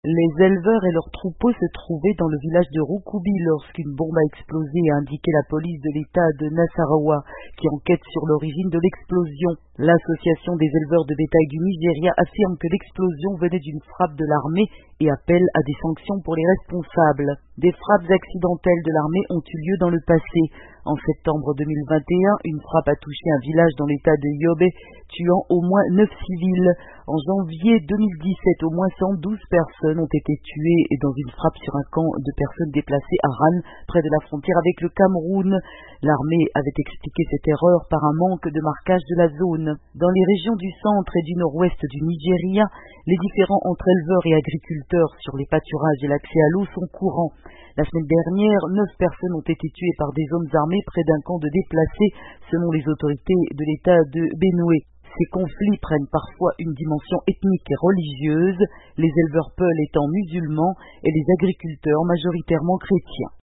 Les éleveurs et leurs troupeaux se trouvaient dans le village de Rukubi lorsqu'une bombe a explosé, a indiqué la police de l'État de Nasarawa, qui enquête sur l'origine de l'explosion. L'association des éleveurs de bétail du Nigeria affirme que l'explosion venait d'une frappe de l'armée et appelle à des sanctions pour les responsables. Des frappes accidentelles de l'armée ont eu lieu dans le passé. En septembre 2021, une frappe a touché un village dans l'état de Yobe, tuant au moins 9 civils. En janvier 2017, au moins 112 personnes ont été tuées dans une frappe sur un camp de personnes déplacées à Ran, près de la frontière avec le Cameroun. L'armée avait expliqué cette erreur par un manque de marquage de la zone. Dans les régions du centre et du nord-ouest du Nigeria, les différends entre éleveurs et agriculteurs sur les pâturages et l'accès à l'eau sont courants. La semaine dernière, 9 personnes ont été tuées par des hommes armés près d'un camp de déplacés, selon les autorités de l'État de Benue. Ces conflits prennent parfois une dimension ethnique et religieuse, les éleveurs Peul étant musulmans et les agriculteurs majoritairement chrétiens.